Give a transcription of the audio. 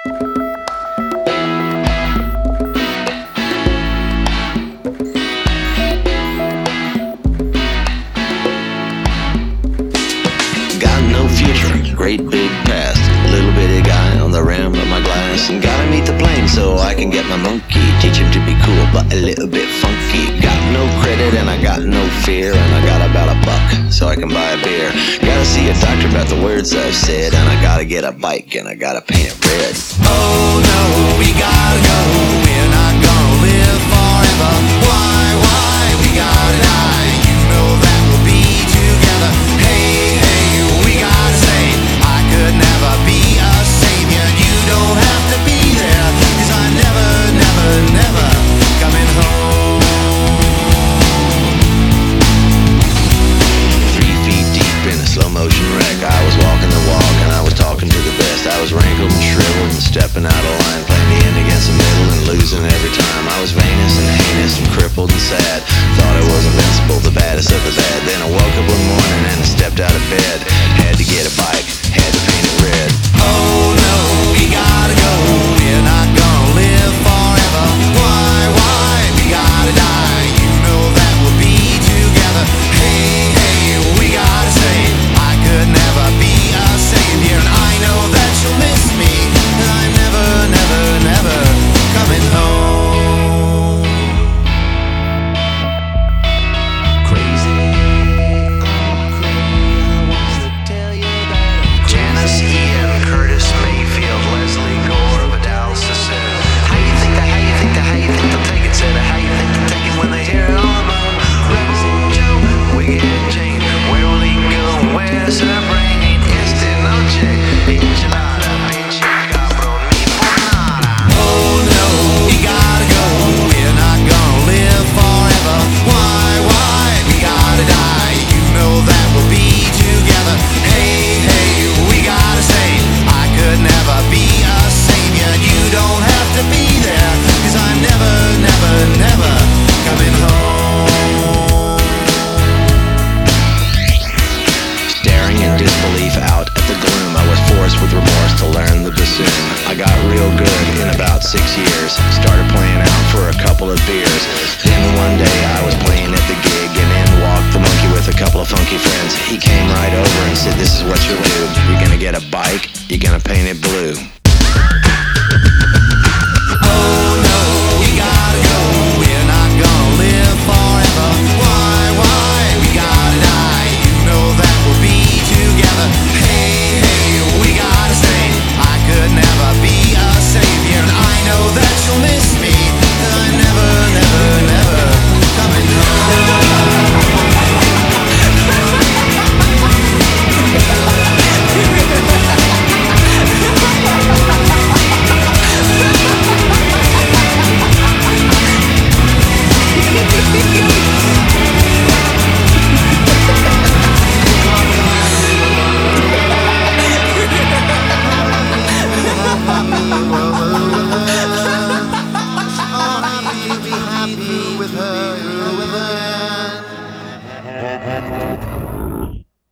Got no future, great big past. Little bitty guy on the rim of my glass. And gotta meet the plane so I can get my monkey. Teach him to be cool but a little bit funky. Got no credit and I got no fear. And I got about $1 so I can buy a beer. Gotta see a doctor about the words I've said. And I gotta get a bike and I gotta paint it red. Oh no, we gotta go. We're not gonna live forever. Why, we gotta die. You know that we'll be together. Hey, we gotta say I could never be a savior. You don't have to be there, 'cause I'm never coming home. 3 feet deep in a slow motion wreck. I was walking the walk and I was talking to the best. I was wrinkled and shriveled and stepping out of line, playing the end against the middle and losing every time. I was vainous and heinous and crippled and sad. Thought I was invincible, the baddest of the bad. Then I woke up one morning and I stepped out of bed. Had to get a bike, had to paint it red. Oh no, we gotta go. We're not gonna live forever. Why, we gotta die. You know that we'll be together. Hey, we gotta say I could never be a savior. And I know that you'll miss me, and I'm never coming home. Crazy, I want to tell you that I'm Janice Ian, Curtis Mayfield, Leslie Gore, Vidal Sassoon. How you think they'll take it? Said how you think they'll take it when they hear it all about Rebel Joe, Wicked Jane. Where will he go? Where's her brain? Esta noche, enchilada, pinche cabrón, mi pornada. Oh no, we gotta go. We're not gonna live forever. Why, we gotta die. You know that we'll be together. Hey, we gotta say I could never be a savior. You don't have to be there, 'cause I'm never coming home. Staring in disbelief out at the gloom, I was forced with remorse to learn the bassoon. I got real good in about 6 years. Started playing out for a couple of beers. Then one day I was playing at the gig, and in walked the monkey with a couple of funky friends. He came right over and said, "This is what you'll do. You're gonna get a bike, you're gonna paint it blue."